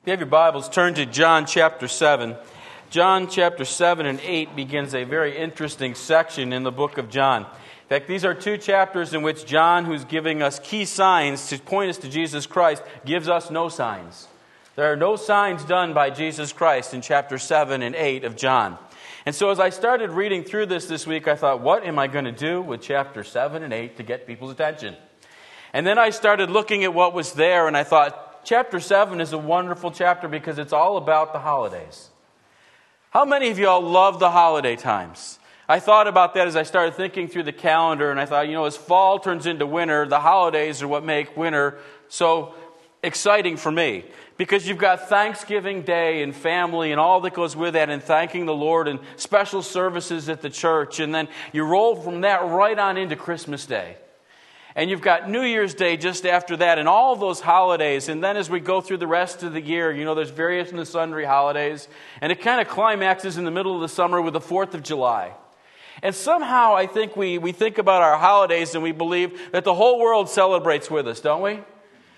If you have your Bibles, turn to John chapter 7. John chapter 7 and 8 begins a very interesting section in the book of John. In fact, these are two chapters in which John, who's giving us key signs to point us to Jesus Christ, gives us no signs. There are no signs done by Jesus Christ in chapter 7 and 8 of John. And so as I started reading through this week, I thought, what am I going to do with chapter 7 and 8 to get people's attention? And then I started looking at what was there, and I thought, chapter 7 is a wonderful chapter because it's all about the holidays. How many of y'all love the holiday times? I thought about that as I started thinking through the calendar, and I thought, as fall turns into winter, the holidays are what make winter so exciting for me. Because you've got Thanksgiving Day and family and all that goes with that, and thanking the Lord and special services at the church, and then you roll from that right on into Christmas Day. And you've got New Year's Day just after that, and all those holidays. And then as we go through the rest of the year, there's various and sundry holidays. And it kind of climaxes in the middle of the summer with the 4th of July. And somehow I think we think about our holidays and we believe that the whole world celebrates with us, don't we?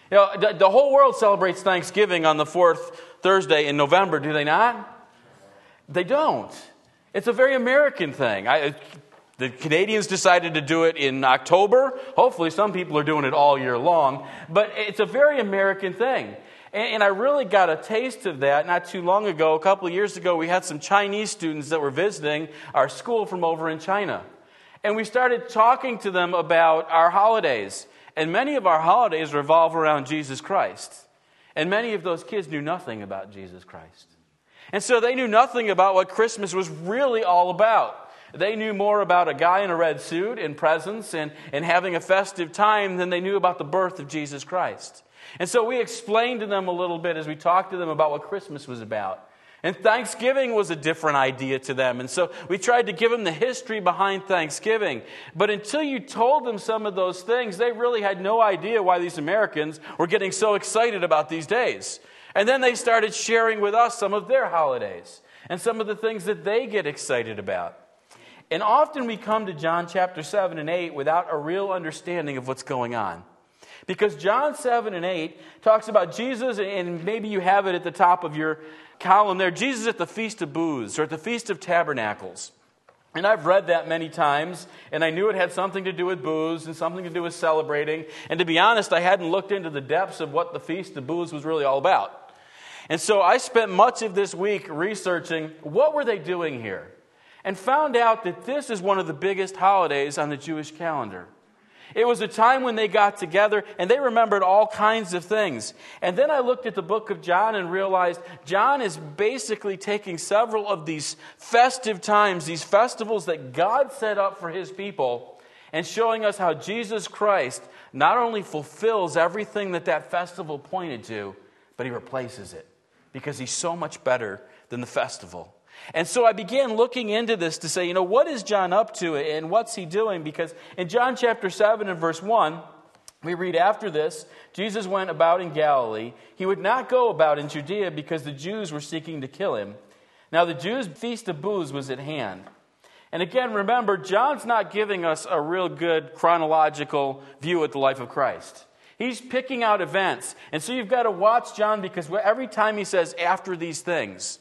The whole world celebrates Thanksgiving on the 4th Thursday in November, do they not? They don't. It's a very American thing. The Canadians decided to do it in October. Hopefully some people are doing it all year long. But it's a very American thing. And I really got a taste of that not too long ago. A couple of years ago, we had some Chinese students that were visiting our school from over in China. And we started talking to them about our holidays. And many of our holidays revolve around Jesus Christ. And many of those kids knew nothing about Jesus Christ. And so they knew nothing about what Christmas was really all about. They knew more about a guy in a red suit and presents and having a festive time than they knew about the birth of Jesus Christ. And so we explained to them a little bit as we talked to them about what Christmas was about. And Thanksgiving was a different idea to them. And so we tried to give them the history behind Thanksgiving. But until you told them some of those things, they really had no idea why these Americans were getting so excited about these days. And then they started sharing with us some of their holidays and some of the things that they get excited about. And often we come to John chapter 7 and 8 without a real understanding of what's going on. Because John 7 and 8 talks about Jesus, and maybe you have it at the top of your column there, Jesus at the Feast of Booths, or at the Feast of Tabernacles. And I've read that many times, and I knew it had something to do with booths and something to do with celebrating. And to be honest, I hadn't looked into the depths of what the Feast of Booths was really all about. And so I spent much of this week researching what were they doing here. And found out that this is one of the biggest holidays on the Jewish calendar. It was a time when they got together and they remembered all kinds of things. And then I looked at the book of John and realized John is basically taking several of these festive times, these festivals that God set up for his people, and showing us how Jesus Christ not only fulfills everything that festival pointed to, but he replaces it because he's so much better than the festival. And so I began looking into this to say, what is John up to and what's he doing? Because in John chapter 7 and verse 1, we read, after this, Jesus went about in Galilee. He would not go about in Judea because the Jews were seeking to kill him. Now the Jews' Feast of Booths was at hand. And again, remember, John's not giving us a real good chronological view of the life of Christ. He's picking out events. And so you've got to watch John because every time he says, after these things,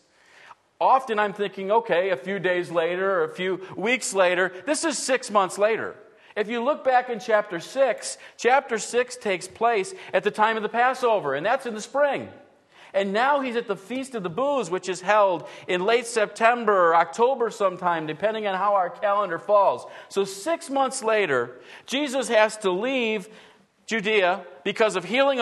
often I'm thinking, okay, a few days later or a few weeks later. This is 6 months later. If you look back in chapter 6 takes place at the time of the Passover, and that's in the spring. And now he's at the Feast of the Booths, which is held in late September or October sometime, depending on how our calendar falls. So 6 months later, Jesus has to leave Judea because of healing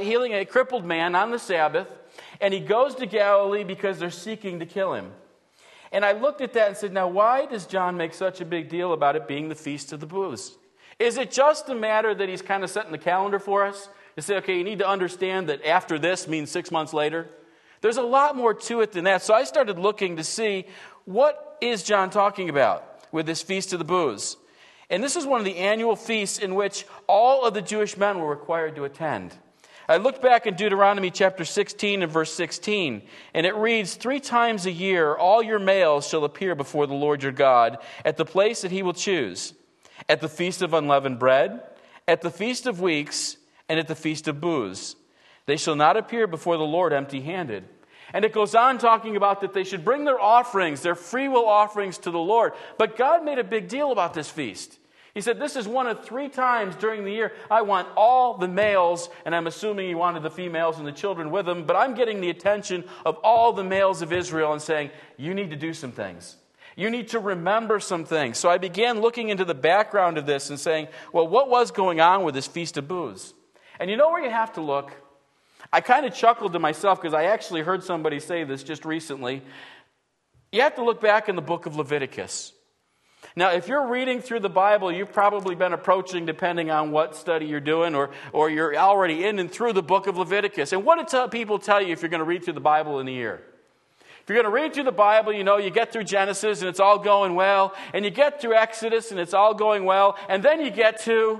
a crippled man on the Sabbath. And he goes to Galilee because they're seeking to kill him. And I looked at that and said, now why does John make such a big deal about it being the Feast of the Booths? Is it just a matter that he's kind of setting the calendar for us? To say, okay, you need to understand that after this means 6 months later? There's a lot more to it than that. So I started looking to see, what is John talking about with this Feast of the Booths? And this is one of the annual feasts in which all of the Jewish men were required to attend. I looked back in Deuteronomy chapter 16 and verse 16, and it reads, 3 times a year all your males shall appear before the Lord your God at the place that he will choose, at the Feast of Unleavened Bread, at the Feast of Weeks, and at the Feast of Booths. They shall not appear before the Lord empty-handed. And it goes on talking about that they should bring their offerings, their free will offerings to the Lord. But God made a big deal about this feast. He said, this is one of 3 times during the year I want all the males, and I'm assuming he wanted the females and the children with him, but I'm getting the attention of all the males of Israel and saying, you need to do some things. You need to remember some things. So I began looking into the background of this and saying, well, what was going on with this Feast of Booths? And you know where you have to look? I kind of chuckled to myself because I actually heard somebody say this just recently. You have to look back in the book of Leviticus. Now, if you're reading through the Bible, you've probably been approaching, depending on what study you're doing, or you're already in and through the book of Leviticus. And what do people tell you if you're going to read through the Bible in a year? If you're going to read through the Bible, you get through Genesis and it's all going well, and you get through Exodus and it's all going well, and then you get to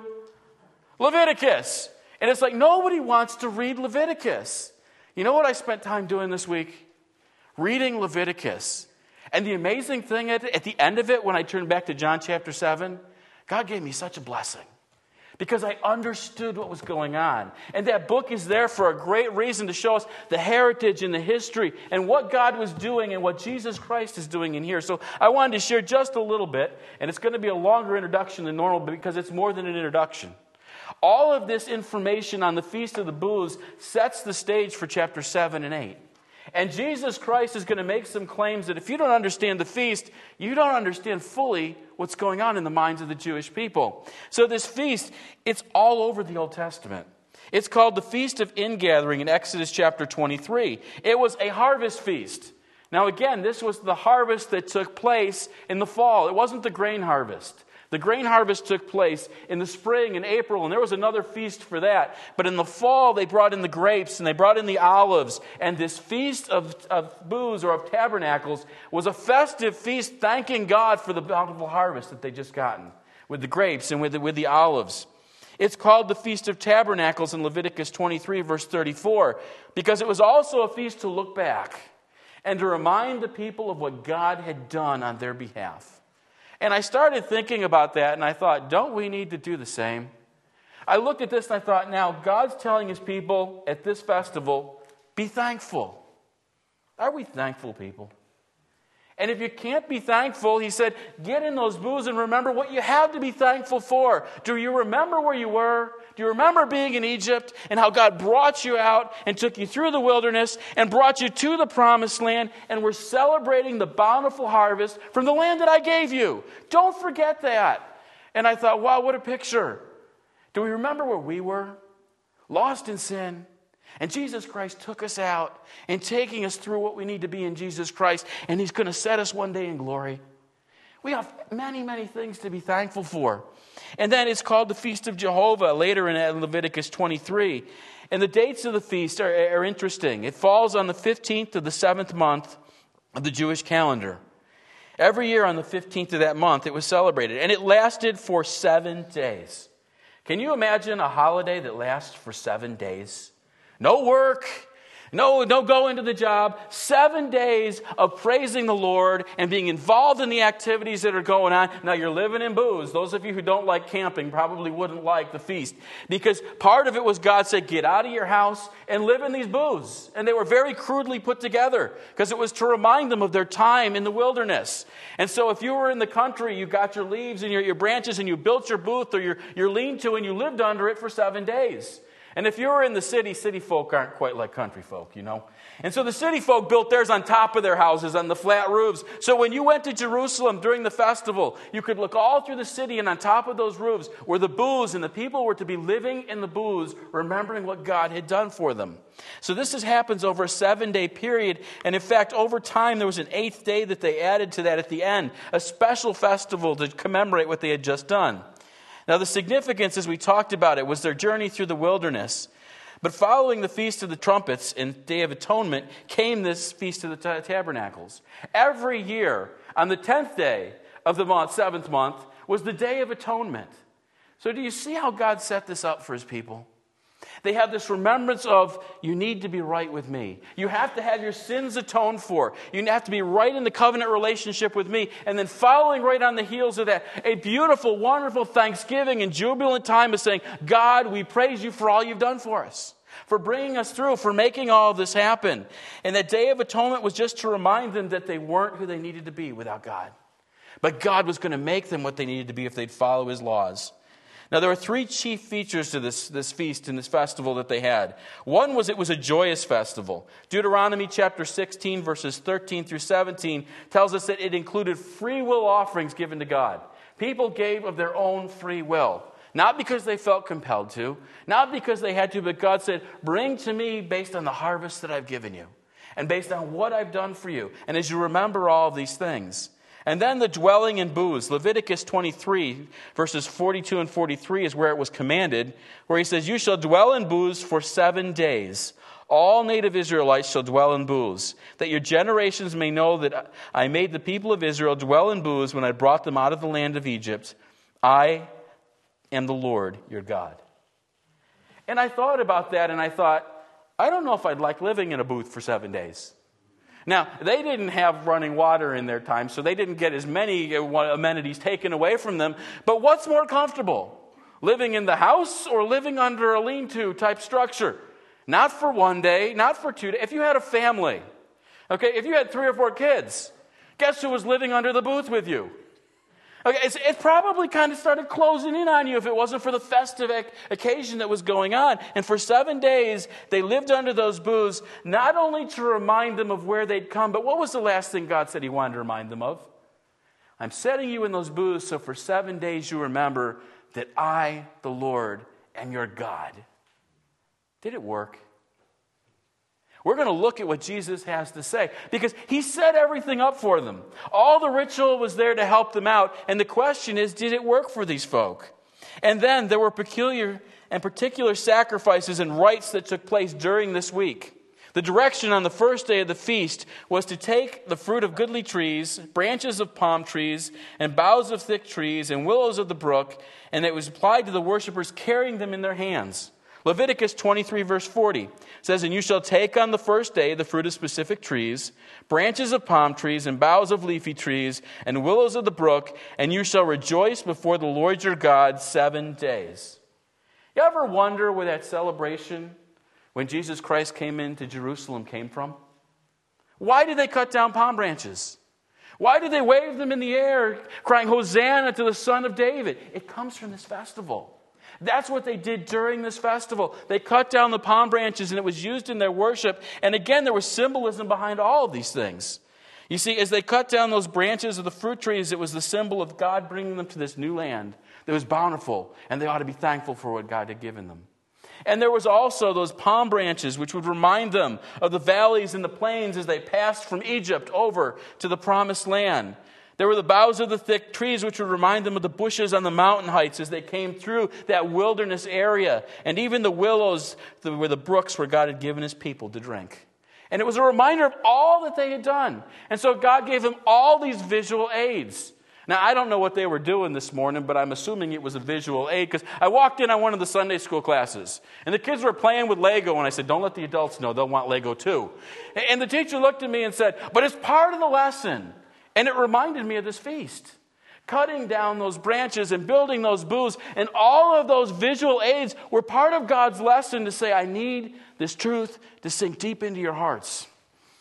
Leviticus. And it's like nobody wants to read Leviticus. You know what I spent time doing this week? Reading Leviticus. And the amazing thing at the end of it, when I turned back to John chapter 7, God gave me such a blessing. Because I understood what was going on. And that book is there for a great reason to show us the heritage and the history and what God was doing and what Jesus Christ is doing in here. So I wanted to share just a little bit, and it's going to be a longer introduction than normal because it's more than an introduction. All of this information on the Feast of the Booths sets the stage for chapter 7 and 8. And Jesus Christ is going to make some claims that if you don't understand the feast, you don't understand fully what's going on in the minds of the Jewish people. So this feast, it's all over the Old Testament. It's called the Feast of Ingathering in Exodus chapter 23. It was a harvest feast. Now again, this was the harvest that took place in the fall. It wasn't the grain harvest. The grain harvest took place in the spring in April, and there was another feast for that. But in the fall, they brought in the grapes, and they brought in the olives. And this Feast of Booths, or of Tabernacles, was a festive feast thanking God for the bountiful harvest that they'd just gotten with the grapes and with the olives. It's called the Feast of Tabernacles in Leviticus 23, verse 34, because it was also a feast to look back and to remind the people of what God had done on their behalf. And I started thinking about that, and I thought, don't we need to do the same? I looked at this and I thought, now God's telling his people at this festival, be thankful. Are we thankful people? And if you can't be thankful, he said, get in those booths and remember what you have to be thankful for. Do you remember where you were? Do you remember being in Egypt and how God brought you out and took you through the wilderness and brought you to the promised land, and we're celebrating the bountiful harvest from the land that I gave you? Don't forget that. And I thought, wow, what a picture. Do we remember where we were? Lost in sin. And Jesus Christ took us out and taking us through what we need to be in Jesus Christ. And he's going to set us one day in glory. We have many, many things to be thankful for. And then it's called the Feast of Jehovah later in Leviticus 23. And the dates of the feast are interesting. It falls on the 15th of the 7th month of the Jewish calendar. Every year on the 15th of that month it was celebrated. And it lasted for 7 days. Can you imagine a holiday that lasts for 7 days? No work, no go into the job. 7 days of praising the Lord and being involved in the activities that are going on. Now you're living in booths. Those of you who don't like camping probably wouldn't like the feast. Because part of it was God said, get out of your house and live in these booths. And they were very crudely put together because it was to remind them of their time in the wilderness. And so if you were in the country, you got your leaves and your branches and you built your booth or your lean-to and you lived under it for 7 days. And if you were in the city folk aren't quite like country folk, you know. And so the city folk built theirs on top of their houses, on the flat roofs. So when you went to Jerusalem during the festival, you could look all through the city, and on top of those roofs were the booths, and the people were to be living in the booths, remembering what God had done for them. So this happens over a 7-day period. And in fact, over time, there was an 8th day that they added to that at the end, a special festival to commemorate what they had just done. Now, the significance, as we talked about it, was their journey through the wilderness. But following the Feast of the Trumpets and Day of Atonement came this Feast of the Tabernacles. Every year, on the 10th day of the month, 7th month, was the Day of Atonement. So do you see how God set this up for his people? They have this remembrance of, you need to be right with me. You have to have your sins atoned for. You have to be right in the covenant relationship with me. And then following right on the heels of that, a beautiful, wonderful thanksgiving and jubilant time of saying, God, we praise you for all you've done for us. for bringing us through, for making all of this happen. And that Day of Atonement was just to remind them that they weren't who they needed to be without God. But God was going to make them what they needed to be if they'd follow His laws. Now, there are three chief features to this feast and this festival that they had. One was it was a joyous festival. Deuteronomy chapter 16, verses 13 through 17 tells us that it included free will offerings given to God. People gave of their own free will. Not because they felt compelled to, not because they had to, but God said, bring to me based on the harvest that I've given you and based on what I've done for you. And as you remember all of these things. And then the dwelling in booths. Leviticus 23, verses 42 and 43 is where it was commanded, where he says, you shall dwell in booths for 7 days. All native Israelites shall dwell in booths, that your generations may know that I made the people of Israel dwell in booths when I brought them out of the land of Egypt. I am the Lord your God. And I thought about that and I thought, I don't know if I'd like living in a booth for 7 days. Now, they didn't have running water in their time, so they didn't get as many amenities taken away from them. But what's more comfortable? Living in the house or living under a lean-to type structure? Not for 1 day, not for 2 days. If you had a family, okay, if you had 3 or 4 kids, guess who was living under the booth with you? Okay, it probably kind of started closing in on you if it wasn't for the festive occasion that was going on. And for 7 days, they lived under those booths, not only to remind them of where they'd come, but what was the last thing God said He wanted to remind them of? I'm setting you in those booths so for 7 days you remember that I, the Lord, am your God. Did it work? We're going to look at what Jesus has to say because He set everything up for them. All the ritual was there to help them out. And the question is, did it work for these folk? And then there were peculiar and particular sacrifices and rites that took place during this week. The direction on the first day of the feast was to take the fruit of goodly trees, branches of palm trees, and boughs of thick trees, and willows of the brook, and it was applied to the worshipers carrying them in their hands. Leviticus 23 verse 40 says, and you shall take on the first day the fruit of specific trees, branches of palm trees, and boughs of leafy trees, and willows of the brook, and you shall rejoice before the Lord your God 7 days. You ever wonder where that celebration when Jesus Christ came into Jerusalem came from? Why did they cut down palm branches? Why did they wave them in the air, crying, Hosanna to the Son of David? It comes from this festival. That's what they did during this festival. They cut down the palm branches and it was used in their worship. And again, there was symbolism behind all of these things. You see, as they cut down those branches of the fruit trees, it was the symbol of God bringing them to this new land that was bountiful. And they ought to be thankful for what God had given them. And there was also those palm branches which would remind them of the valleys and the plains as they passed from Egypt over to the promised land. There were the boughs of the thick trees which would remind them of the bushes on the mountain heights as they came through that wilderness area. And even the willows were the brooks where God had given His people to drink. And it was a reminder of all that they had done. And so God gave them all these visual aids. Now, I don't know what they were doing this morning, but I'm assuming it was a visual aid because I walked in on one of the Sunday school classes. And the kids were playing with Lego. And I said, don't let the adults know. They'll want Lego too. And the teacher looked at me and said, but it's part of the lesson. And it reminded me of this feast. Cutting down those branches and building those booths and all of those visual aids were part of God's lesson to say, I need this truth to sink deep into your hearts.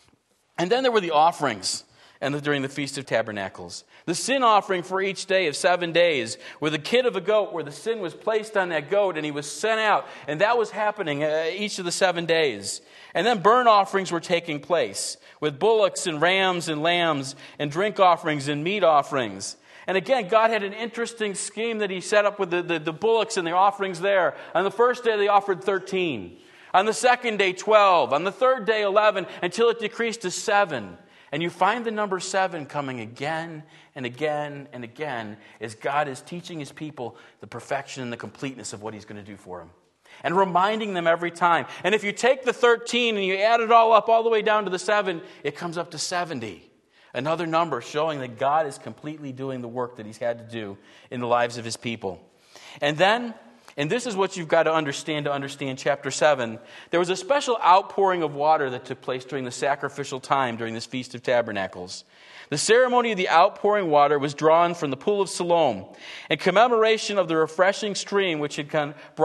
And then there were the offerings during the Feast of Tabernacles. The sin offering for each day of 7 days with a kid of a goat where the sin was placed on that goat and he was sent out. And that was happening each of the 7 days. And then burnt offerings were taking place with bullocks and rams and lambs and drink offerings and meat offerings. And again, God had an interesting scheme that He set up with the bullocks and the offerings there. On the first day, they offered 13. On the second day, 12. On the third day, 11, until it decreased to 7. And you find the number 7 coming again and again and again as God is teaching His people the perfection and the completeness of what He's going to do for them. And reminding them every time. And if you take the 13 and you add it all up all the way down to the 7, it comes up to 70. Another number showing that God is completely doing the work that He's had to do in the lives of His people. And then, and this is what you've got to understand chapter 7, there was a special outpouring of water that took place during the sacrificial time during this Feast of Tabernacles. The ceremony of the outpouring water was drawn from the pool of Siloam in commemoration of the refreshing stream which had brought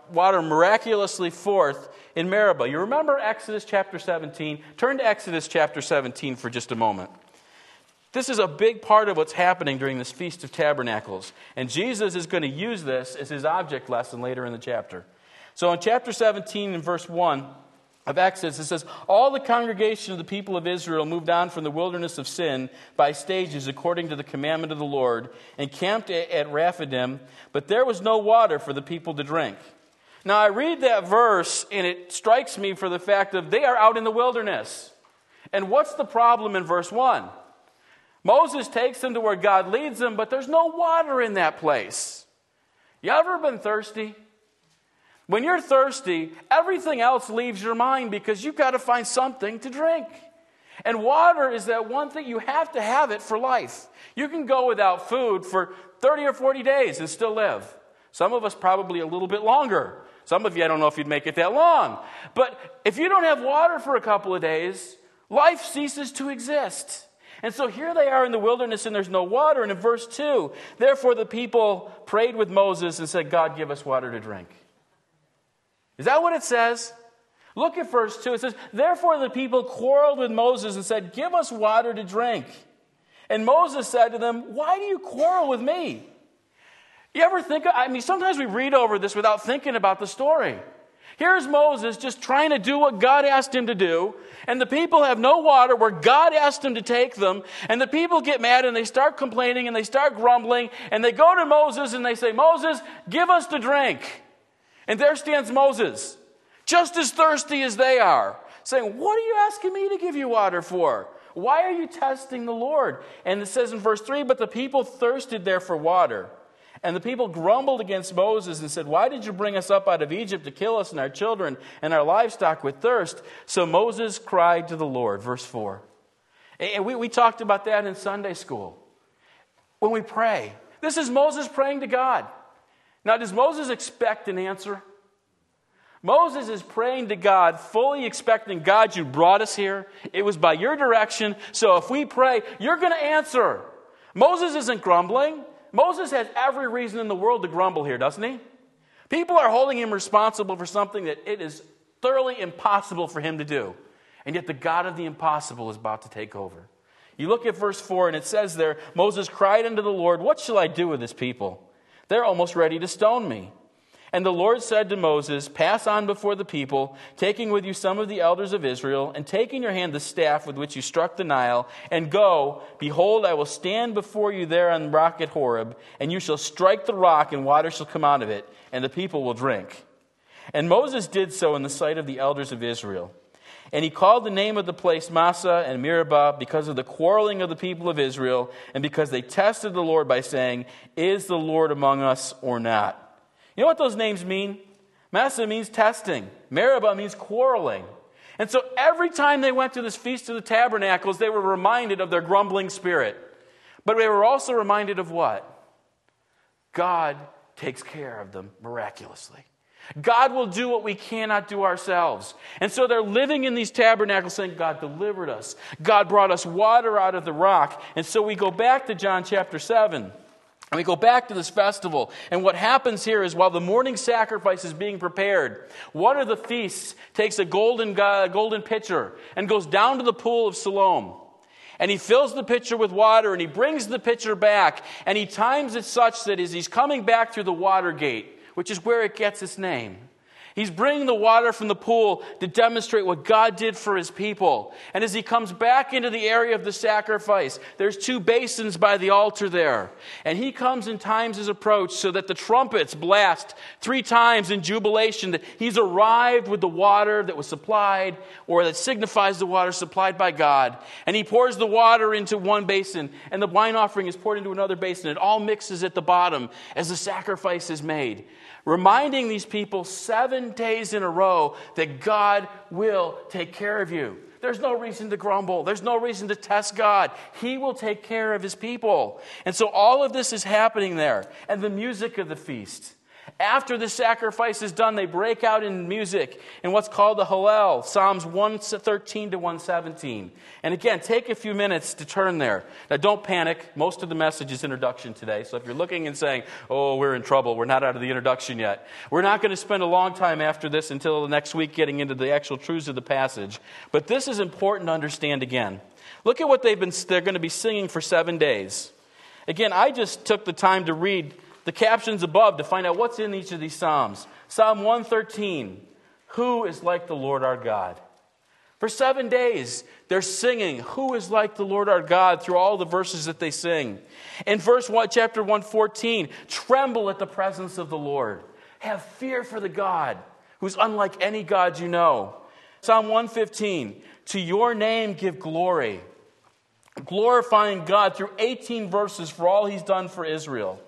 water miraculously forth in Meribah. You remember Exodus chapter 17? Turn to Exodus chapter 17 for just a moment. This is a big part of what's happening during this Feast of Tabernacles. And Jesus is going to use this as his object lesson later in the chapter. So in chapter 17 and verse 1 of Exodus, it says, all the congregation of the people of Israel moved on from the wilderness of Sin by stages according to the commandment of the Lord, and camped at Rephidim, but there was no water for the people to drink. Now I read that verse, and it strikes me for the fact that they are out in the wilderness. And what's the problem in verse 1? Moses takes them to where God leads them, but there's no water in that place. You ever been thirsty? When you're thirsty, everything else leaves your mind because you've got to find something to drink. And water is that one thing, you have to have it for life. You can go without food for 30 or 40 days and still live. Some of us probably a little bit longer. Some of you, I don't know if you'd make it that long. But if you don't have water for a couple of days, life ceases to exist. And so here they are in the wilderness and there's no water. And in verse 2, therefore the people prayed with Moses and said, God, give us water to drink. Is that what it says? Look at verse 2. It says, therefore the people quarreled with Moses and said, give us water to drink. And Moses said to them, why do you quarrel with me? You ever think, sometimes we read over this without thinking about the story. Here's Moses just trying to do what God asked him to do, and the people have no water where God asked him to take them, and the people get mad and they start complaining and they start grumbling, and they go to Moses and they say, Moses, give us to drink. And there stands Moses, just as thirsty as they are, saying, what are you asking me to give you water for? Why are you testing the Lord? And it says in verse 3, but the people thirsted there for water. And the people grumbled against Moses and said, why did you bring us up out of Egypt to kill us and our children and our livestock with thirst? So Moses cried to the Lord. Verse 4. And we talked about that in Sunday school. When we pray, this is Moses praying to God. Now, does Moses expect an answer? Moses is praying to God, fully expecting, God, you brought us here. It was by your direction. So if we pray, you're going to answer. Moses isn't grumbling. Moses has every reason in the world to grumble here, doesn't he? People are holding him responsible for something that it is thoroughly impossible for him to do. And yet the God of the impossible is about to take over. You look at verse 4 and it says there, Moses cried unto the Lord, what shall I do with this people? They're almost ready to stone me. And the Lord said to Moses, pass on before the people, taking with you some of the elders of Israel, and take in your hand the staff with which you struck the Nile, and go, behold, I will stand before you there on the rock at Horeb, and you shall strike the rock, and water shall come out of it, and the people will drink. And Moses did so in the sight of the elders of Israel. And he called the name of the place Massah and Meribah because of the quarreling of the people of Israel, and because they tested the Lord by saying, is the Lord among us or not? You know what those names mean? Massah means testing. Meribah means quarreling. And so every time they went to this Feast of the Tabernacles, they were reminded of their grumbling spirit. But they were also reminded of what? God takes care of them miraculously. God will do what we cannot do ourselves. And so they're living in these tabernacles saying, God delivered us. God brought us water out of the rock. And so we go back to John chapter 7. And we go back to this festival, and what happens here is while the morning sacrifice is being prepared, one of the feasts takes a golden pitcher and goes down to the pool of Siloam. And he fills the pitcher with water, and he brings the pitcher back, and he times it such that as he's coming back through the water gate, which is where it gets its name, he's bringing the water from the pool to demonstrate what God did for his people. And as he comes back into the area of the sacrifice, there's 2 basins by the altar there. And he comes and times his approach so that the trumpets blast 3 times in jubilation that he's arrived with the water that was supplied, or that signifies the water supplied by God. And he pours the water into one basin, and the wine offering is poured into another basin. It all mixes at the bottom as the sacrifice is made, reminding these people 7 days in a row that God will take care of you. There's no reason to grumble. There's no reason to test God. He will take care of his people. And so all of this is happening there. And the music of the feast. After the sacrifice is done, they break out in music in what's called the Hallel, Psalms 113 to 117. And again, take a few minutes to turn there. Now, don't panic. Most of the message is introduction today. So if you're looking and saying, oh, we're in trouble, we're not out of the introduction yet. We're not going to spend a long time after this until the next week getting into the actual truths of the passage. But this is important to understand again. Look at what they're going to be singing for 7 days. Again, I just took the time to read the captions above to find out what's in each of these Psalms. Psalm 113, who is like the Lord our God? For 7 days, they're singing, who is like the Lord our God, through all the verses that they sing. In chapter 114, tremble at the presence of the Lord. Have fear for the God who's unlike any God you know. Psalm 115, to your name give glory. Glorifying God through 18 verses for all he's done for Israel.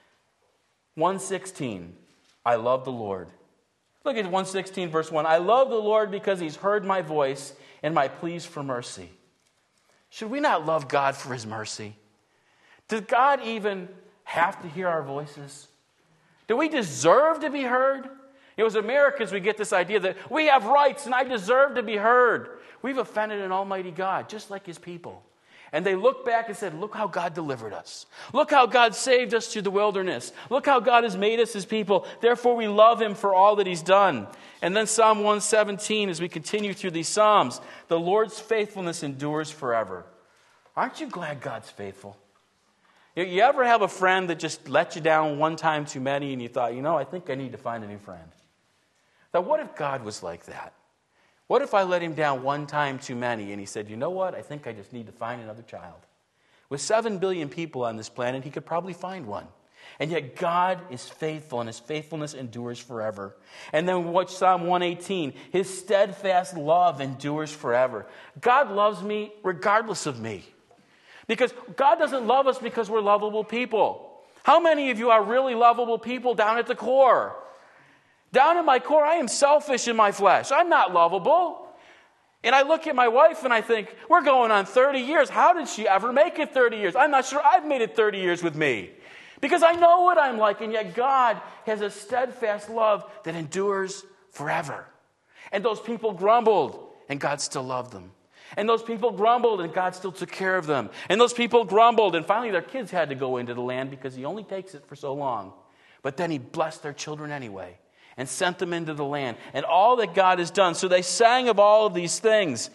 116, I love the Lord. Look at 116 verse 1. I love the Lord because he's heard my voice and my pleas for mercy. Should we not love God for his mercy? Does God even have to hear our voices? Do we deserve to be heard? As Americans, we get this idea that we have rights and I deserve to be heard. We've offended an almighty God, just like his people. And they look back and said, look how God delivered us. Look how God saved us through the wilderness. Look how God has made us his people. Therefore, we love him for all that he's done. And then Psalm 117, as we continue through these Psalms, the Lord's faithfulness endures forever. Aren't you glad God's faithful? You ever have a friend that just let you down one time too many and you thought, I think I need to find a new friend? Now, what if God was like that? What if I let him down one time too many and he said, you know what, I think I just need to find another child. With 7 billion people on this planet, he could probably find one. And yet God is faithful and his faithfulness endures forever. And then watch Psalm 118, his steadfast love endures forever. God loves me regardless of me. Because God doesn't love us because we're lovable people. How many of you are really lovable people down at the core? Down in my core, I am selfish in my flesh. I'm not lovable. And I look at my wife and I think, we're going on 30 years. How did she ever make it 30 years? I'm not sure I've made it 30 years with me. Because I know what I'm like, and yet God has a steadfast love that endures forever. And those people grumbled, and God still loved them. And those people grumbled, and God still took care of them. And those people grumbled, and finally their kids had to go into the land because he only takes it for so long. But then he blessed their children anyway and sent them into the land. And all that God has done. So they sang of all of these things.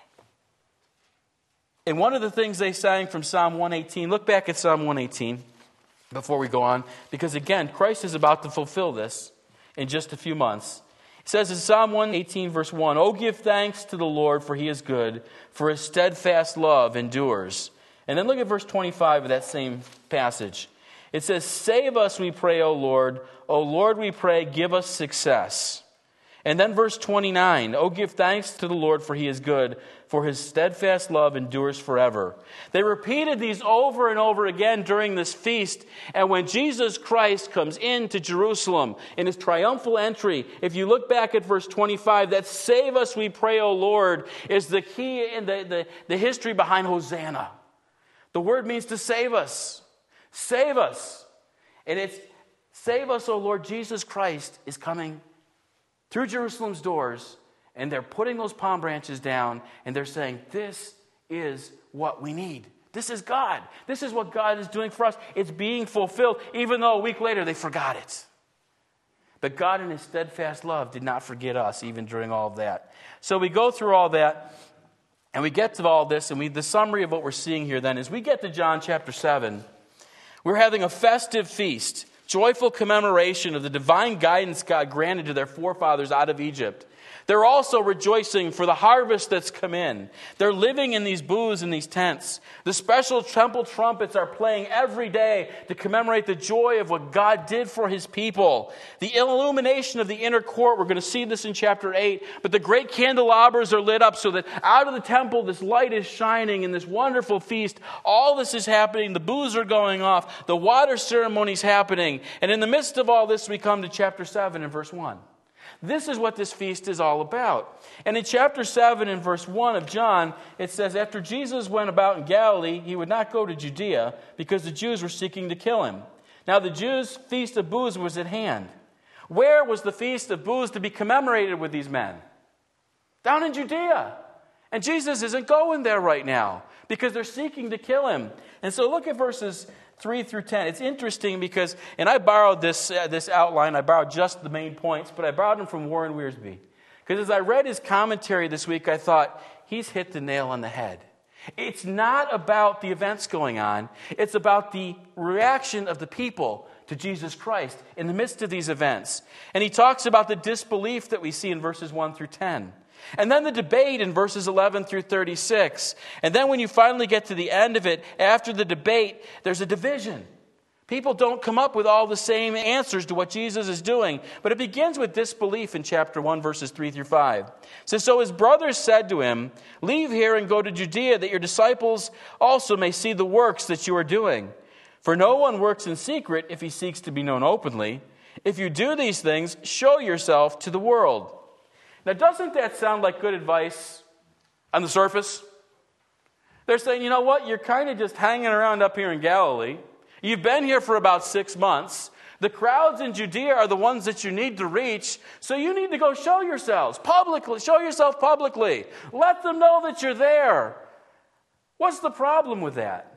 And one of the things they sang from Psalm 118, look back at Psalm 118 before we go on, because again, Christ is about to fulfill this in just a few months. It says in Psalm 118, verse 1, "Oh, give thanks to the Lord, for he is good, for his steadfast love endures." And then look at verse 25 of that same passage. It says, "Save us, we pray, O Lord. O Lord, we pray, give us success." And then verse 29, "Oh, give thanks to the Lord, for he is good, for his steadfast love endures forever." They repeated these over and over again during this feast. And when Jesus Christ comes into Jerusalem in his triumphal entry, if you look back at verse 25, that "Save us, we pray, O Lord," is the key in the history behind Hosanna. The word means to save us. Save us. And it's, "Save us, O Lord." Jesus Christ is coming through Jerusalem's doors, and they're putting those palm branches down, and they're saying, this is what we need. This is God. This is what God is doing for us. It's being fulfilled, even though a week later they forgot it. But God in his steadfast love did not forget us, even during all of that. So we go through all that, and we get to all this, and the summary of what we're seeing here then is we get to John chapter 7. We're having a festive feast. Joyful commemoration of the divine guidance God granted to their forefathers out of Egypt. They're also rejoicing for the harvest that's come in. They're living in these booths and these tents. The special temple trumpets are playing every day to commemorate the joy of what God did for his people. The illumination of the inner court, we're going to see this in chapter 8, but the great candelabras are lit up so that out of the temple this light is shining in this wonderful feast. All this is happening. The booths are going off. The water ceremony is happening. And in the midst of all this, we come to chapter 7 and verse 1. This is what this feast is all about. And in chapter 7 and verse 1 of John, it says, "After Jesus went about in Galilee, he would not go to Judea because the Jews were seeking to kill him. Now the Jews' feast of booths was at hand. Where was the Feast of Booths to be commemorated with these men? Down in Judea. And Jesus isn't going there right now because they're seeking to kill him. And so look at verses 3 through 10. It's interesting because, and I borrowed this outline, I borrowed just the main points, but I borrowed them from Warren Wiersbe. Because as I read his commentary this week, I thought, he's hit the nail on the head. It's not about the events going on. It's about the reaction of the people to Jesus Christ in the midst of these events. And he talks about the disbelief that we see in verses 1 through 10. And then the debate in verses 11 through 36. And then when you finally get to the end of it, after the debate, there's a division. People don't come up with all the same answers to what Jesus is doing. But it begins with disbelief in chapter 1, verses 3 through 5. It says, "So his brothers said to him, 'Leave here and go to Judea, that your disciples also may see the works that you are doing. For no one works in secret if he seeks to be known openly. If you do these things, show yourself to the world.'" Now, doesn't that sound like good advice on the surface? They're saying, you know what? You're kind of just hanging around up here in Galilee. You've been here for about 6 months. The crowds in Judea are the ones that you need to reach, so you need to go show yourselves publicly. Show yourself publicly. Let them know that you're there. What's the problem with that?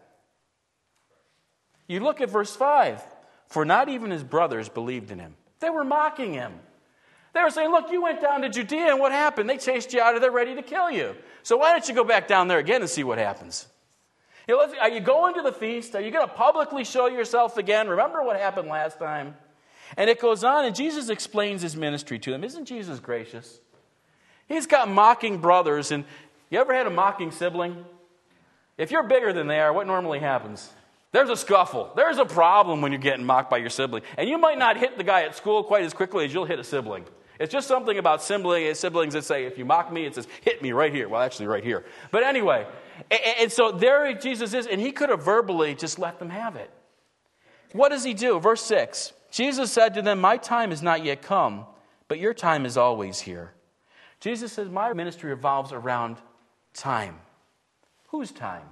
You look at verse 5. "For not even his brothers believed in him." They were mocking him. They were saying, look, you went down to Judea and what happened? They chased you out of there ready to kill you. So why don't you go back down there again and see what happens? Are you going to the feast? Are you going to publicly show yourself again? Remember what happened last time? And it goes on, and Jesus explains his ministry to them. Isn't Jesus gracious? He's got mocking brothers, and you ever had a mocking sibling? If you're bigger than they are, what normally happens? There's a scuffle. There's a problem when you're getting mocked by your sibling. And you might not hit the guy at school quite as quickly as you'll hit a sibling. It's just something about siblings that say, if you mock me, it says, hit me right here. Well, actually right here. But anyway, and so there Jesus is, and he could have verbally just let them have it. What does he do? Verse 6, "Jesus said to them, 'My time is not yet come, but your time is always here.'" Jesus says, my ministry revolves around time. Whose time?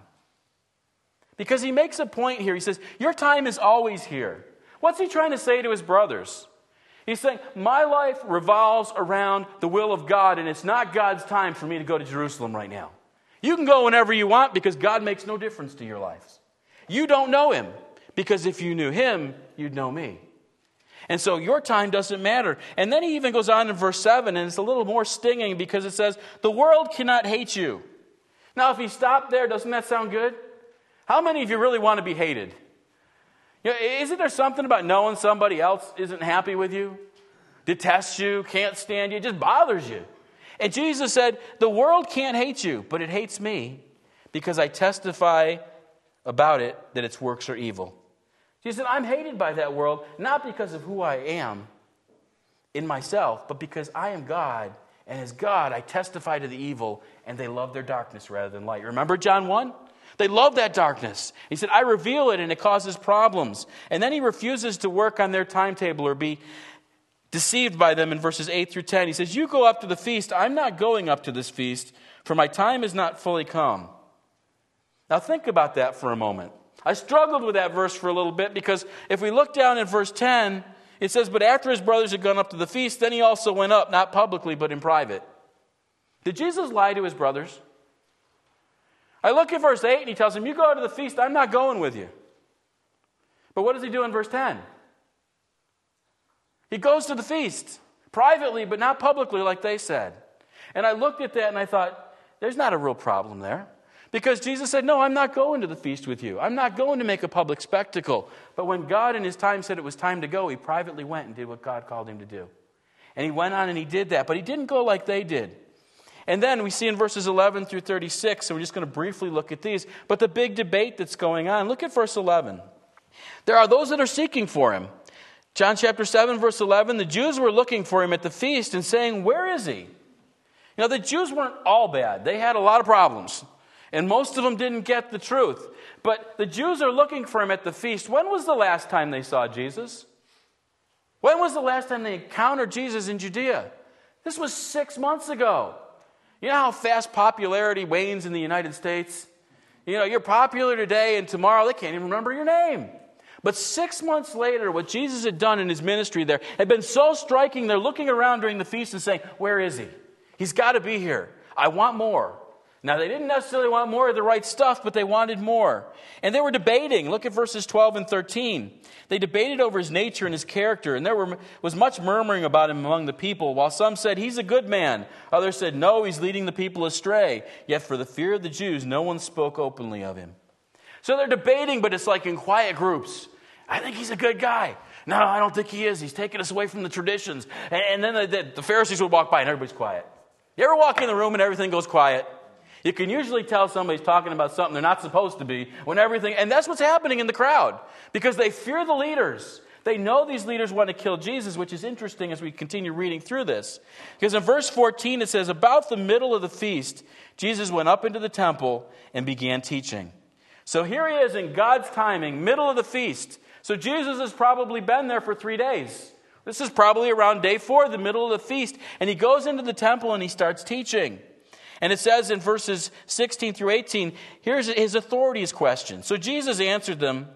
Because he makes a point here. He says, your time is always here. What's he trying to say to his brothers? He's saying, my life revolves around the will of God, and it's not God's time for me to go to Jerusalem right now. You can go whenever you want because God makes no difference to your lives. You don't know him because if you knew him, you'd know me. And so your time doesn't matter. And then he even goes on in verse 7, and it's a little more stinging because it says, the world cannot hate you. Now, if he stopped there, doesn't that sound good? How many of you really want to be hated? You know, isn't there something about knowing somebody else isn't happy with you, detests you, can't stand you, just bothers you? And Jesus said, the world can't hate you, but it hates me because I testify about it that its works are evil. Jesus said, I'm hated by that world, not because of who I am in myself, but because I am God, and as God, I testify to the evil, and they love their darkness rather than light. Remember John 1? They love that darkness. He said, I reveal it, and it causes problems. And then he refuses to work on their timetable or be deceived by them in verses 8 through 10. He says, you go up to the feast. I'm not going up to this feast, for my time is not fully come. Now think about that for a moment. I struggled with that verse for a little bit because if we look down at verse 10, it says, but after his brothers had gone up to the feast, then he also went up, not publicly, but in private. Did Jesus lie to his brothers? I look at verse 8 and he tells them, you go to the feast, I'm not going with you. But what does he do in verse 10? He goes to the feast, privately, but not publicly like they said. And I looked at that and I thought, there's not a real problem there. Because Jesus said, no, I'm not going to the feast with you. I'm not going to make a public spectacle. But when God in his time said it was time to go, he privately went and did what God called him to do. And he went on and he did that. But he didn't go like they did. And then we see in verses 11 through 36, and we're just going to briefly look at these, but the big debate that's going on. Look at verse 11. There are those that are seeking for him. John chapter 7, verse 11, the Jews were looking for him at the feast and saying, where is he? You know, the Jews weren't all bad. They had a lot of problems. And most of them didn't get the truth. But the Jews are looking for him at the feast. When was the last time they saw Jesus? When was the last time they encountered Jesus in Judea? This was 6 months ago. You know how fast popularity wanes in the United States? You know, you're popular today and tomorrow they can't even remember your name. But 6 months later, what Jesus had done in his ministry there had been so striking, they're looking around during the feast and saying, where is he? He's got to be here. I want more. Now, they didn't necessarily want more of the right stuff, but they wanted more. And they were debating. Look at verses 12 and 13. They debated over his nature and his character, and there was much murmuring about him among the people, while some said, he's a good man. Others said, no, he's leading the people astray. Yet for the fear of the Jews, no one spoke openly of him. So they're debating, but it's like in quiet groups. I think he's a good guy. No, I don't think he is. He's taking us away from the traditions. And then the Pharisees would walk by and everybody's quiet. You ever walk in the room and everything goes quiet? You can usually tell somebody's talking about something they're not supposed to be when everything, and that's what's happening in the crowd because they fear the leaders. They know these leaders want to kill Jesus, which is interesting as we continue reading through this. Because in verse 14 it says, about the middle of the feast, Jesus went up into the temple and began teaching. So here he is in God's timing, middle of the feast. So Jesus has probably been there for 3 days. This is probably around day 4, the middle of the feast. And he goes into the temple and he starts teaching. And it says in verses 16 through 18, here's his authority is questioned. So Jesus answered them,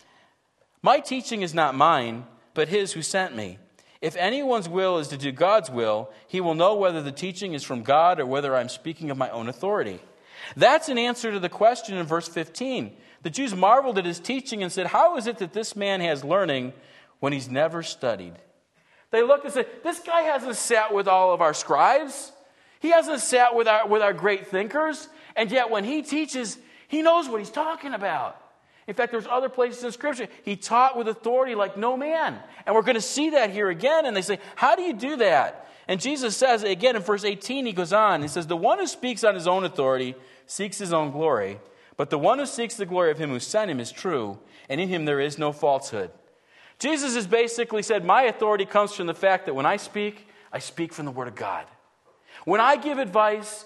my teaching is not mine, but his who sent me. If anyone's will is to do God's will, he will know whether the teaching is from God or whether I'm speaking of my own authority. That's an answer to the question in verse 15. The Jews marveled at his teaching and said, how is it that this man has learning when he's never studied? They looked and said, this guy hasn't sat with all of our scribes. He hasn't sat with our great thinkers. And yet when he teaches, he knows what he's talking about. In fact, there's other places in Scripture. He taught with authority like no man. And we're going to see that here again. And they say, how do you do that? And Jesus says, again in verse 18, he goes on. He says, the one who speaks on his own authority seeks his own glory. But the one who seeks the glory of him who sent him is true. And in him there is no falsehood. Jesus has basically said, my authority comes from the fact that when I speak from the Word of God. When I give advice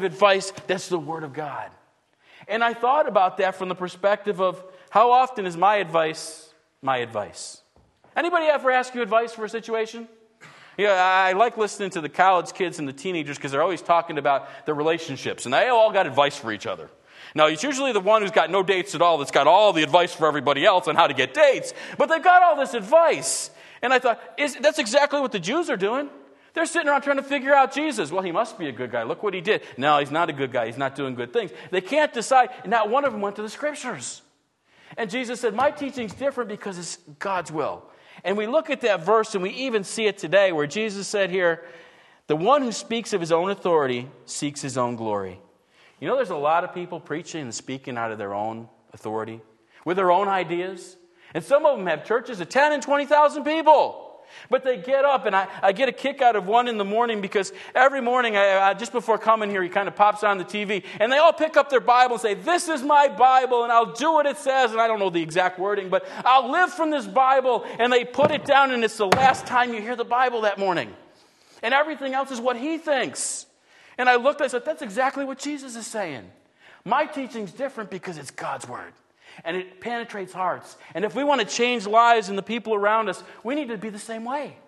that's the Word of God. And I thought about that from the perspective of how often is my advice my advice? Anybody ever ask you advice for a situation? Yeah, I like listening to the college kids and the teenagers because they're always talking about their relationships. And they all got advice for each other. Now, it's usually the one who's got no dates at all that's got all the advice for everybody else on how to get dates. But they've got all this advice. And I thought, that's exactly what the Jews are doing. They're sitting around trying to figure out Jesus. Well, he must be a good guy. Look what he did. No, he's not a good guy. He's not doing good things. They can't decide. And not one of them went to the Scriptures. And Jesus said, my teaching's different because it's God's will. And we look at that verse and we even see it today where Jesus said here, the one who speaks of his own authority seeks his own glory. You know, there's a lot of people preaching and speaking out of their own authority, with their own ideas. And some of them have churches of 10 and 20,000 people. But they get up, and I get a kick out of one in the morning because every morning, just before coming here, he kind of pops on the TV, and they all pick up their Bible and say, this is my Bible, and I'll do what it says, and I don't know the exact wording, but I'll live from this Bible, and they put it down, and it's the last time you hear the Bible that morning. And everything else is what he thinks. And I looked, I said, that's exactly what Jesus is saying. My teaching's different because it's God's Word. And it penetrates hearts. And if we want to change lives and the people around us, we need to be the same way.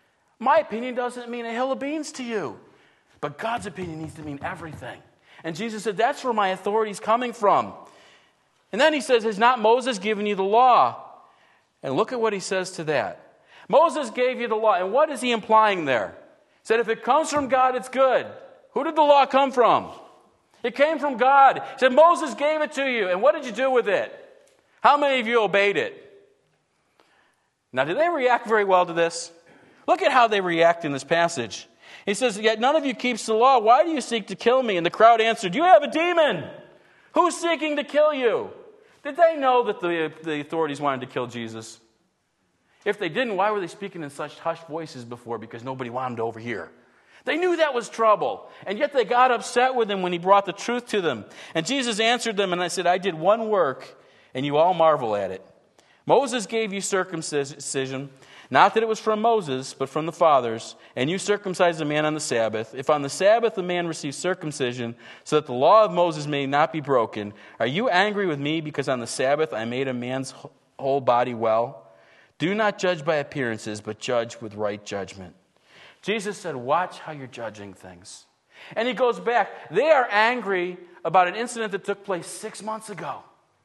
My opinion doesn't mean a hill of beans to you. But God's opinion needs to mean everything. And Jesus said, that's where my authority is coming from. And then he says, has not Moses given you the law? And look at what he says to that. Moses gave you the law. And what is he implying there? He said, if it comes from God, it's good. Who did the law come from? It came from God. He said, Moses gave it to you. And what did you do with it? How many of you obeyed it? Now, did they react very well to this? Look at how they react in this passage. He says, yet none of you keeps the law. Why do you seek to kill me? And the crowd answered, you have a demon. Who's seeking to kill you? Did they know that the authorities wanted to kill Jesus? If they didn't, why were they speaking in such hushed voices before? Because nobody wanted them to overhear. They knew that was trouble, and yet they got upset with him when he brought the truth to them. And Jesus answered them, and I said, I did one work, and you all marvel at it. Moses gave you circumcision, not that it was from Moses, but from the fathers, and you circumcised a man on the Sabbath. If on the Sabbath a man receives circumcision, so that the law of Moses may not be broken, are you angry with me because on the Sabbath I made a man's whole body well? Do not judge by appearances, but judge with right judgment. Jesus said, watch how you're judging things. And he goes back. They are angry about an incident that took place 6 months ago.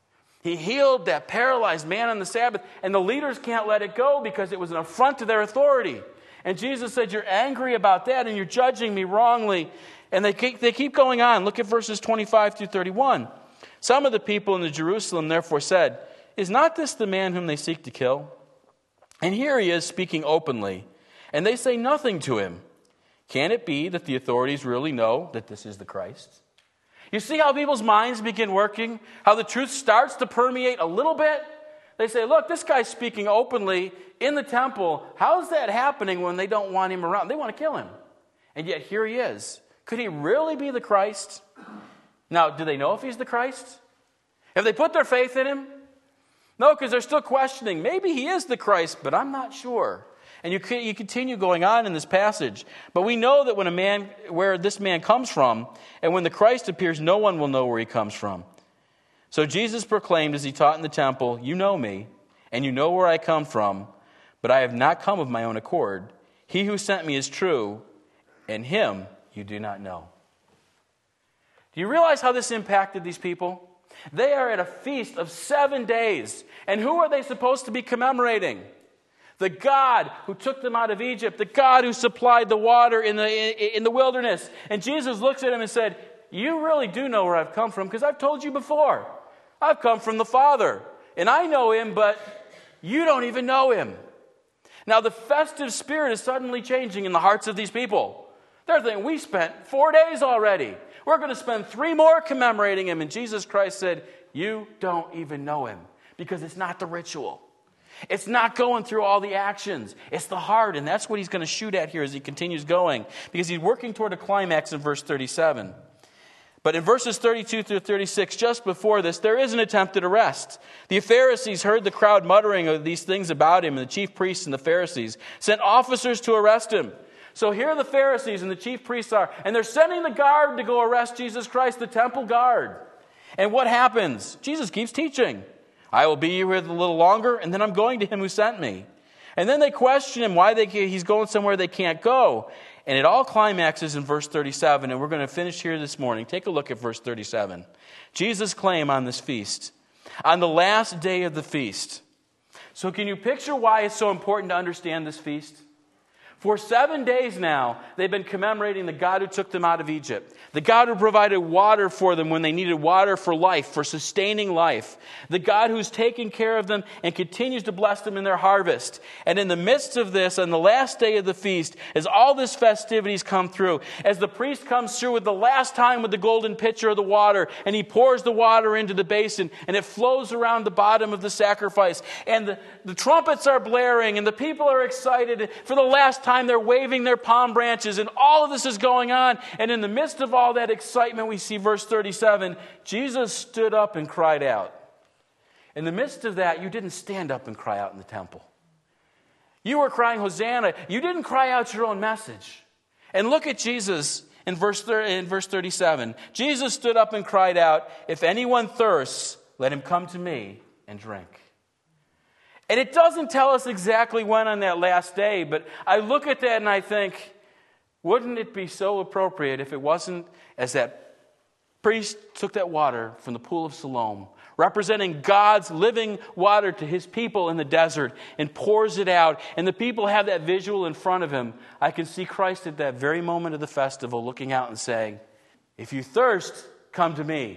He healed that paralyzed man on the Sabbath, and the leaders can't let it go because it was an affront to their authority. And Jesus said, you're angry about that, and you're judging me wrongly. And they keep going on. Look at verses 25 through 31. Some of the people in Jerusalem therefore said, is not this the man whom they seek to kill? And here he is speaking openly, and they say nothing to him. Can it be that the authorities really know that this is the Christ? You see how people's minds begin working? How the truth starts to permeate a little bit? They say, look, this guy's speaking openly in the temple. How is that happening when they don't want him around? They want to kill him. And yet here he is. Could he really be the Christ? Now, do they know if he's the Christ? Have they put their faith in him? No, because they're still questioning. Maybe he is the Christ, but I'm not sure. And you continue going on in this passage. But we know that where this man comes from, and when the Christ appears, no one will know where he comes from. So Jesus proclaimed as he taught in the temple, you know me, and you know where I come from, but I have not come of my own accord. He who sent me is true, and him you do not know. Do you realize how this impacted these people? They are at a feast of 7 days. And who are they supposed to be commemorating? The God who took them out of Egypt, the God who supplied the water in the wilderness. And Jesus looks at him and said, you really do know where I've come from, because I've told you before. I've come from the Father, and I know him, but you don't even know him. Now the festive spirit is suddenly changing in the hearts of these people. They're thinking, we spent 4 days already. We're going to spend 3 more commemorating him. And Jesus Christ said, you don't even know him, because it's not the ritual. It's not going through all the actions. It's the heart, and that's what he's going to shoot at here as he continues going, because he's working toward a climax in verse 37. But in verses 32 through 36, just before this, there is an attempted arrest. The Pharisees heard the crowd muttering of these things about him, and the chief priests and the Pharisees sent officers to arrest him. So here the Pharisees and the chief priests are, and they're sending the guard to go arrest Jesus Christ, the temple guard. And what happens? Jesus keeps teaching. I will be here a little longer, and then I'm going to him who sent me. And then they question him why he's going somewhere they can't go. And it all climaxes in verse 37, and we're going to finish here this morning. Take a look at verse 37. Jesus' claim on this feast, on the last day of the feast. So can you picture why it's so important to understand this feast? For 7 days now, they've been commemorating the God who took them out of Egypt. The God who provided water for them when they needed water for life, for sustaining life. The God who's taken care of them and continues to bless them in their harvest. And in the midst of this, on the last day of the feast, as all this festivities come through, as the priest comes through with the last time with the golden pitcher of the water, and he pours the water into the basin, and it flows around the bottom of the sacrifice, and the trumpets are blaring, and the people are excited. For the last time, they're waving their palm branches, and all of this is going on. And in the midst of all that excitement, we see verse 37, Jesus stood up and cried out. In the midst of that, you didn't stand up and cry out in the temple. You were crying Hosanna. You didn't cry out your own message. And look at Jesus in verse 37. Jesus stood up and cried out, if anyone thirsts, let him come to me and drink. And it doesn't tell us exactly when on that last day, but I look at that and I think, wouldn't it be so appropriate if it wasn't as that priest took that water from the pool of Siloam, representing God's living water to his people in the desert, and pours it out, and the people have that visual in front of him. I can see Christ at that very moment of the festival looking out and saying, if you thirst, come to me.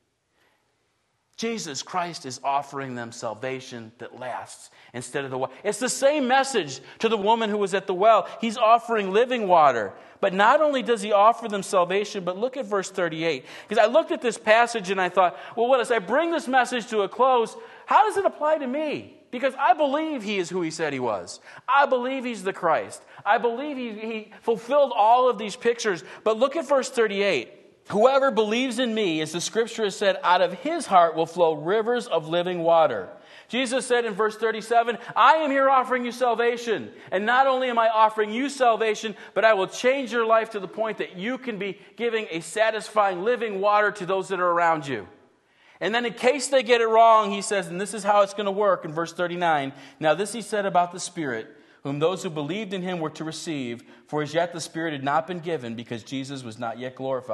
Jesus Christ is offering them salvation that lasts instead of the water. It's the same message to the woman who was at the well. He's offering living water. But not only does he offer them salvation, but look at verse 38. Because I looked at this passage and I thought, well, as I bring this message to a close, how does it apply to me? Because I believe he is who he said he was. I believe he's the Christ. I believe he fulfilled all of these pictures. But look at verse 38. Whoever believes in me, as the scripture has said, out of his heart will flow rivers of living water. Jesus said in verse 37, I am here offering you salvation. And not only am I offering you salvation, but I will change your life to the point that you can be giving a satisfying living water to those that are around you. And then in case they get it wrong, he says, and this is how it's going to work in verse 39. Now this he said about the Spirit, whom those who believed in him were to receive, for as yet the Spirit had not been given because Jesus was not yet glorified.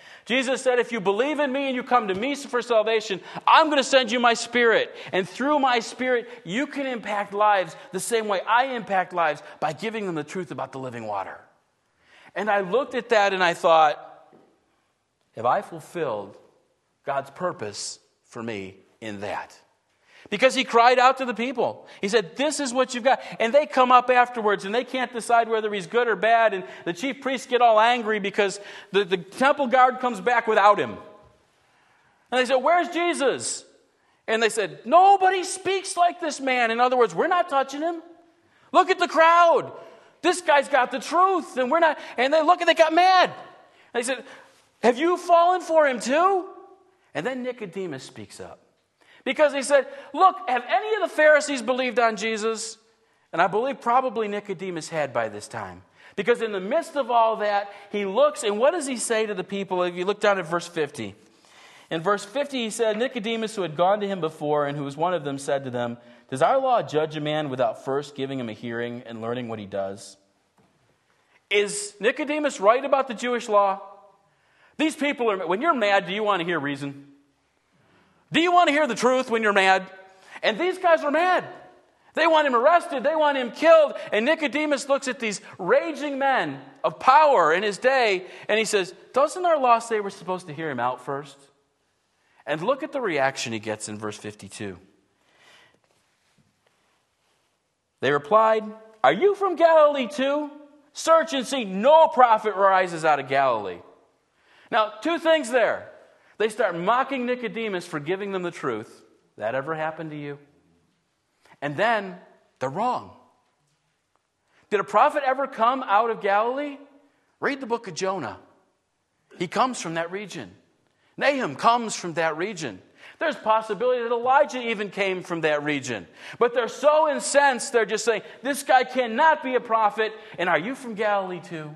Jesus said, if you believe in me and you come to me for salvation, I'm going to send you my Spirit. And through my Spirit, you can impact lives the same way I impact lives, by giving them the truth about the living water. And I looked at that and I thought, have I fulfilled God's purpose for me in that? Because he cried out to the people. He said, this is what you've got. And they come up afterwards and they can't decide whether he's good or bad. And the chief priests get all angry because the temple guard comes back without him. And they said, where's Jesus? And they said, nobody speaks like this man. In other words, we're not touching him. Look at the crowd. This guy's got the truth and we're not. And they got mad. And they said, have you fallen for him too? And then Nicodemus speaks up. Because he said, look, have any of the Pharisees believed on Jesus? And I believe probably Nicodemus had by this time. Because in the midst of all that, he looks, and what does he say to the people? If you look down at verse 50. In verse 50, he said, Nicodemus, who had gone to him before, and who was one of them, said to them, does our law judge a man without first giving him a hearing and learning what he does? Is Nicodemus right about the Jewish law? These people are, when you're mad, do you want to hear reason? Do you want to hear the truth when you're mad? And these guys are mad. They want him arrested. They want him killed. And Nicodemus looks at these raging men of power in his day, and he says, doesn't our law say we're supposed to hear him out first? And look at the reaction he gets in verse 52. They replied, are you from Galilee too? Search and see, no prophet rises out of Galilee. Now, two things there. They start mocking Nicodemus for giving them the truth. That ever happened to you? And then, they're wrong. Did a prophet ever come out of Galilee? Read the book of Jonah. He comes from that region. Nahum comes from that region. There's possibility that Elijah even came from that region. But they're so incensed, they're just saying, this guy cannot be a prophet, and are you from Galilee too?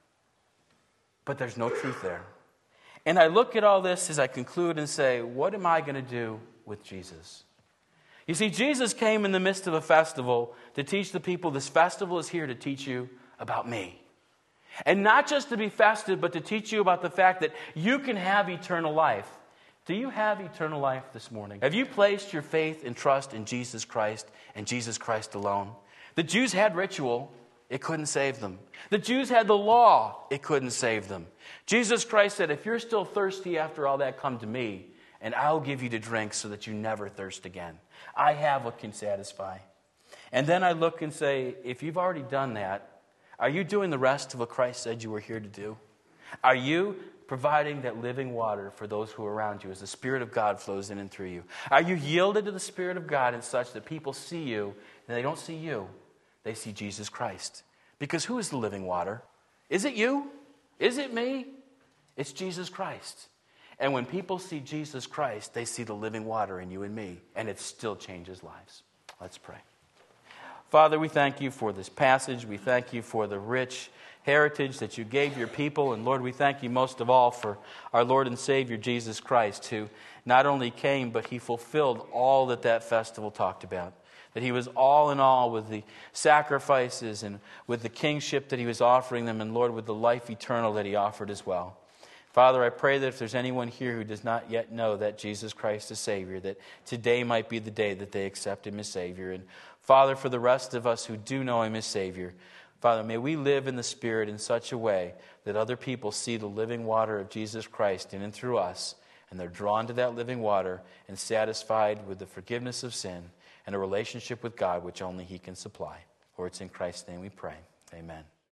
But there's no truth there. And I look at all this as I conclude and say, what am I going to do with Jesus? You see, Jesus came in the midst of a festival to teach the people, this festival is here to teach you about me. And not just to be festive, but to teach you about the fact that you can have eternal life. Do you have eternal life this morning? Have you placed your faith and trust in Jesus Christ and Jesus Christ alone? The Jews had ritual. It couldn't save them. The Jews had the law. It couldn't save them. Jesus Christ said, if you're still thirsty after all that, come to me, and I'll give you to drink so that you never thirst again. I have what can satisfy. And then I look and say, if you've already done that, are you doing the rest of what Christ said you were here to do? Are you providing that living water for those who are around you as the Spirit of God flows in and through you? Are you yielded to the Spirit of God in such that people see you and they don't see you? They see Jesus Christ. Because who is the living water? Is it you? Is it me? It's Jesus Christ. And when people see Jesus Christ, they see the living water in you and me. And it still changes lives. Let's pray. Father, we thank you for this passage. We thank you for the rich heritage that you gave your people. And Lord, we thank you most of all for our Lord and Savior, Jesus Christ, who not only came, but he fulfilled all that festival talked about. That he was all in all with the sacrifices and with the kingship that he was offering them, and Lord, with the life eternal that he offered as well. Father, I pray that if there's anyone here who does not yet know that Jesus Christ is Savior, that today might be the day that they accept him as Savior. And Father, for the rest of us who do know him as Savior, Father, may we live in the Spirit in such a way that other people see the living water of Jesus Christ in and through us, and they're drawn to that living water and satisfied with the forgiveness of sin and a relationship with God which only he can supply. For it's in Christ's name we pray. Amen.